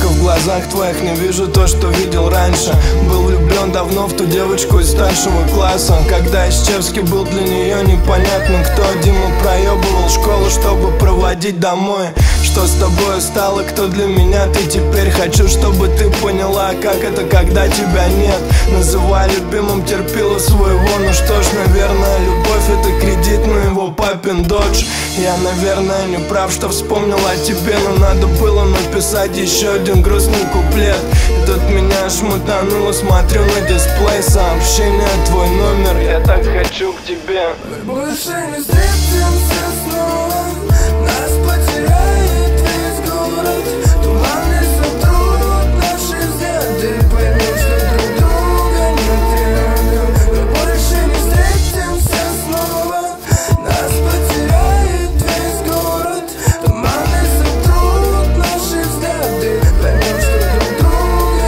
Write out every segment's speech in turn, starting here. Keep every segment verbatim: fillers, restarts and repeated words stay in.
Только в глазах твоих не вижу то, что видел раньше. Был влюблен давно в ту девочку из старшего класса. Когда Исчевский был для нее непонятно кто. Дима проебывал школу, чтобы проводить домой. Что с тобой стало, кто для меня ты теперь? Хочу, чтобы ты поняла, как это, когда тебя нет. Называй любимым, терпила своего. Ну что ж, наверное, любовь это кредит на его папин додж. Я, наверное, не прав, что вспомнил о тебе, но надо было написать еще один грустный куплет. И тут меня шмутануло, смотрю на дисплей сообщение, твой номер, я так хочу к тебе. Мы больше не встретимся снова, нас потеряет весь город. Туманы сотрут наши взгляды, поймем, что друг друга нет рядом. Мы больше не встретимся снова, нас потеряет весь город. Туманы сотрут наши взгляды, поймем, что друг друга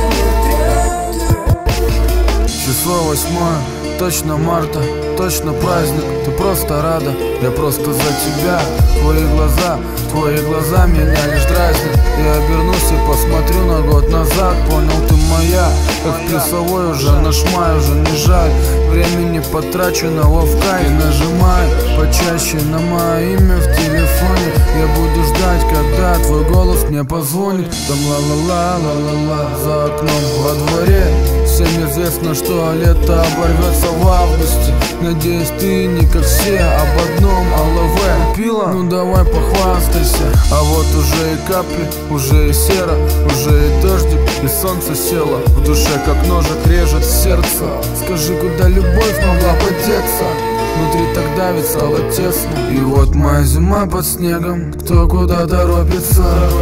нет рядом. Число восьмое, точно марта, точно праздник. Ты просто рада, я просто за тебя. Твои глаза, твои глаза меня лишь дразнят. Я обернусь и посмотрю на год назад. Понял, ты моя, как плюсовой уже наш май, уже не жаль. Времени потраченного в кайф. И нажимай почаще на мое имя в телефоне. Я буду ждать, когда твой голос мне позвонит. Там ла-ла-ла, ла-ла-ла за окном во дворе. Всем известно, что лето оборвется в августе. Надеюсь, ты не как все об одном алаве купила? Ну давай похвастайся. А вот уже и капли, уже и сера, уже и дождик, и солнце село. В душе как ножик режет сердце. Скажи, куда любовь могла подеться? Внутри так давит, стало тесно. И вот моя зима под снегом, кто куда торопится.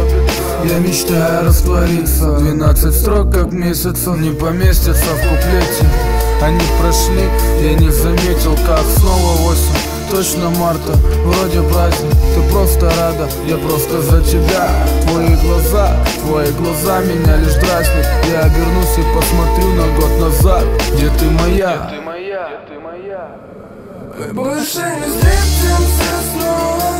Я мечтаю раствориться. Двенадцать строк как месяцев не поместятся в куплете. Они прошли, я не заметил, как снова восемь. Точно марта, вроде праздник. Ты просто рада, я просто за тебя. Твои глаза, твои глаза меня лишь дразнят. Я обернусь и посмотрю на год назад. Где ты моя? Мы больше не встретимся снова.